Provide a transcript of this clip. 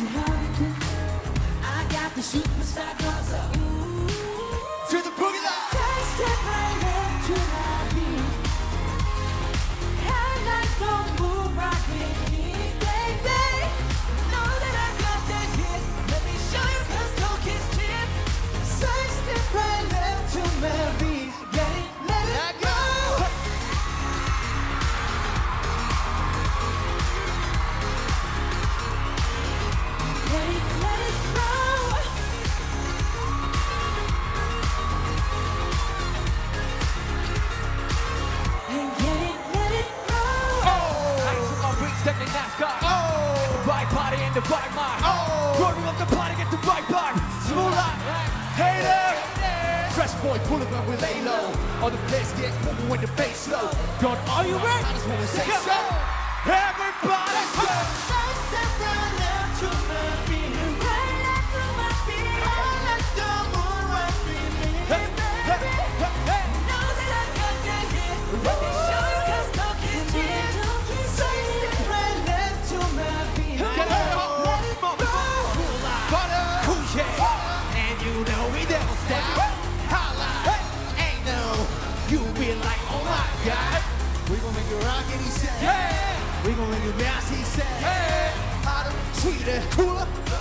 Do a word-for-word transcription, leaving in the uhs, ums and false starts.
you how to do. I got the superstar gloves up. To the boogie line. Take step right left to my beat. Headlights don't move right with me, baby. Know that I got that hit. Let me show you 'cause talk is cheap. Take step right left to my beat. Get it, let it go. Let it, let it go. And get it, let it go. Nights with my rings, stepping NASCAR. The right body and the right mind. Rolling up the party, get the right vibe. Smooth like hater. Fresh boy pulling up with lay low. All the place get moving when the bass slow. Don't are you ready? I just wanna say so. Everybody go. Take step right left to my beat. Right left to my beat. Right left to move right with me, Hey, hey, baby. hey, hey. Know that I got that hit. Let me show you 'cause talk is cheap. Take step right left to my beat. Get it up, Let it go. butter. Ooh, yeah. And you know we don't stop. Holla. Hey. Ain't no. You be like, oh my God. We gon' make it rock and he said. Yeah. We gon' make it bounce, he said. Hey. Hotter, sweeter, cooler.